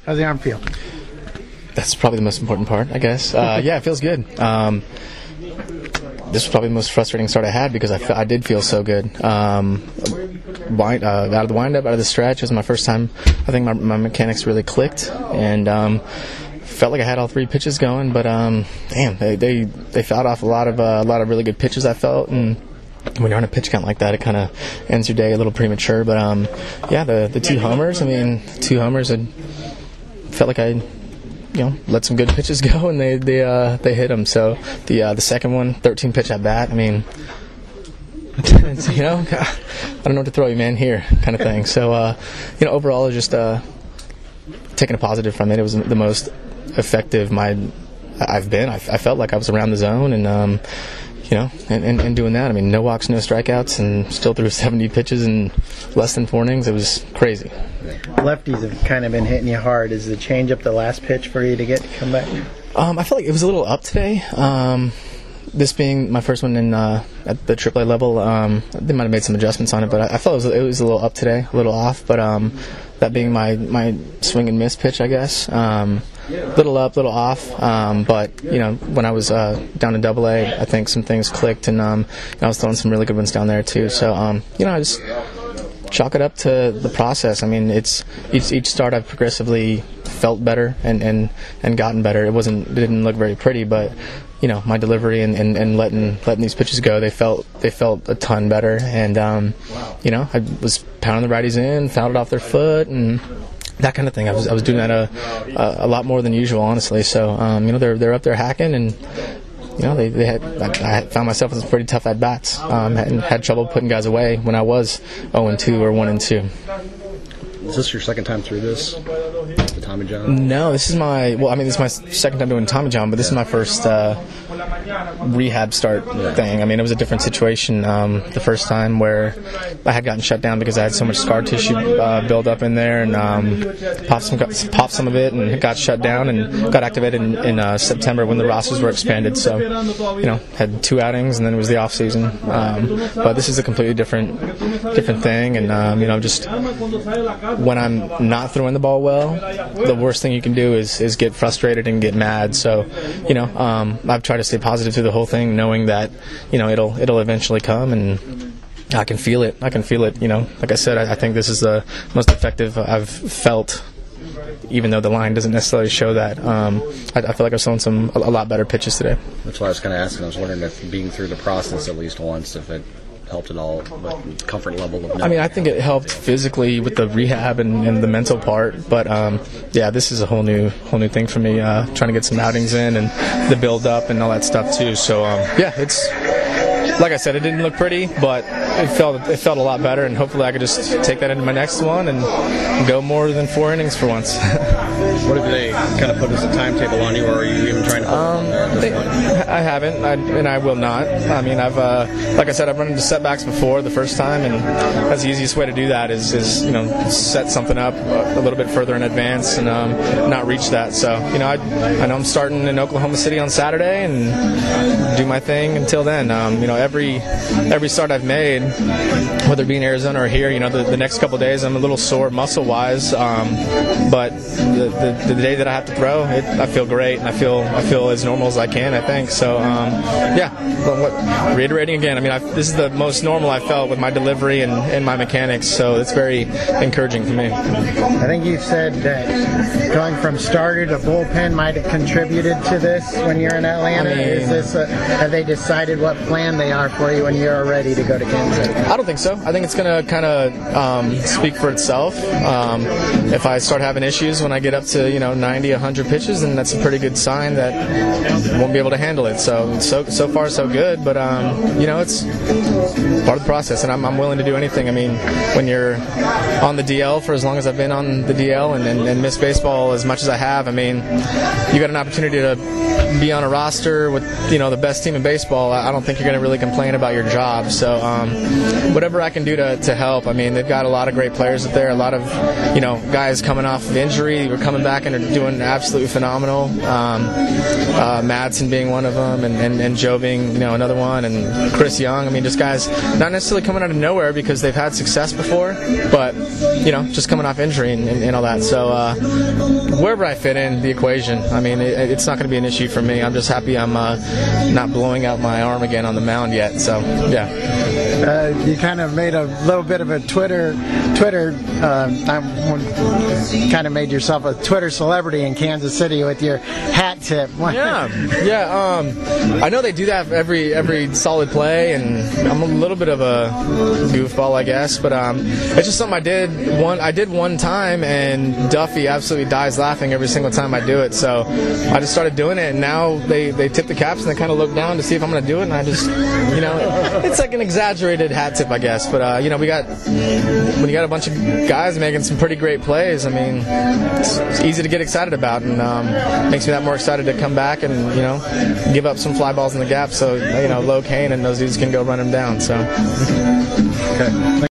How's the arm feel? That's probably the most important part, I guess. Yeah, it feels good. This was probably the most frustrating start I had because I did feel so good. Out of the windup, out of the stretch, it was my first time. I think my mechanics really clicked, and felt like I had all three pitches going. But damn, they fouled off a lot of really good pitches, I felt, and when you're on a pitch count like that, it kind of ends your day a little premature. But yeah, the two homers. I mean, two homers. I felt like I let some good pitches go, and they hit them. So the second one, 13 pitch at bat. I mean, I don't know what to throw you, man. Here, kind of thing. So overall, just taking a positive from it. It was the most effective I've been. I felt like I was around the zone, and and doing that. I mean, no walks, no strikeouts, and still threw 70 pitches in less than 4 innings. It was crazy. Lefties have kind of been hitting you hard. Is the changeup the last pitch for you to come back? I feel like it was a little up today. This being my first one at the AAA level, they might have made some adjustments on it, but I felt it was a little up today, a little off. But that being my swing and miss pitch, I guess. Little up, little off. But when I was down in AA, I think some things clicked, and I was throwing some really good ones down there too. So I just chalk it up to the process. I mean, it's each start I've progressively felt better and gotten better. It didn't look very pretty, but my delivery and letting these pitches go, they felt a ton better. And I was pounding the righties in, fouled it off their foot, and that kind of thing. I was doing that a lot more than usual, honestly. So they're up there hacking, and I found myself with some pretty tough at bats. And had trouble putting guys away when I was 0-2 or 1-2. Is this your second time through this, the Tommy John? No, this is my second time doing Tommy John, but this is my first rehab start thing. I mean, it was a different situation the first time, where I had gotten shut down because I had so much scar tissue build up in there, and popped some of it, and got shut down and got activated in September when the rosters were expanded. So, had 2 outings, and then it was the off season. But this is a completely different thing, and just when I'm not throwing the ball well, the worst thing you can do is get frustrated and get mad. So, I've tried to stay positive through the whole thing, knowing that, it'll eventually come, and I can feel it. Like I said, I think this is the most effective I've felt, even though the line doesn't necessarily show that. I feel like I've thrown a lot better pitches today. That's why I was kind of asking. I was wondering if being through the process at least once, if it helped at all, with comfort level of. I mean, I think it helped physically with the rehab and the mental part, but this is a whole new thing for me. Trying to get some outings in and the build up and all that stuff too. So it's like I said, it didn't look pretty, but it felt a lot better, and hopefully I could just take that into my next one and go more than 4 innings for once. What have they kind of put as a timetable on you, or are you even trying to put on there at this point? I haven't, and I will not. I mean, I've like I said, I've run into setbacks before the first time, and that's the easiest way to do that is set something up a little bit further in advance and not reach that. So I know I'm starting in Oklahoma City on Saturday and do my thing until then. Every start I've made, whether it be in Arizona or here, the next couple of days I'm a little sore muscle-wise, but the day that I have to throw, I feel great, and I feel as normal as I can, I think. So reiterating again, I mean, this is the most normal I've felt with my delivery and my mechanics, so it's very encouraging for me. I think you said that going from starter to bullpen might have contributed to this when you're in Atlanta. Have they decided what plan they are for you when you're ready to go to Kansas City? I don't think so. I think it's going to kind of speak for itself. If I start having issues when I get up to 90, 100 pitches, then that's a pretty good sign that I won't be able to handle it. So far so good, but it's part of the process, and I'm willing to do anything. I mean, when you're on the DL for as long as I've been on the DL and missed baseball as much as I have, I mean, you got an opportunity to be on a roster with the best team in baseball. I don't think you're going to really complain about your job. So whatever I can do to help. I mean, they've got a lot of great players up there, a lot of guys coming off of injury were coming back and are doing absolutely phenomenal. Madsen being one of them, and Joe being another one, and Chris Young. I mean, just guys not necessarily coming out of nowhere because they've had success before, but just coming off injury and all that. So wherever I fit in the equation, I mean, it's not going to be an issue for me. I'm just happy I'm not blowing out my arm again on the mound yet. So yeah. You kind of made a little bit of a Twitter. Kind of made yourself a Twitter celebrity in Kansas City with your hat tip. Yeah. I know they do that every solid play, and I'm a little bit of a goofball, I guess. But it's just something I did one time, and Duffy absolutely dies laughing every single time I do it. So I just started doing it, and now they tip the caps and they kind of look down to see if I'm going to do it, and I just it's like an exaggerated hat tip, I guess. But when you got a bunch of guys making some pretty great plays, I mean, it's easy to get excited about, and makes me that more excited to come back and give up some fly balls in the gap so Low Kane and those dudes can go run him down. So. Okay.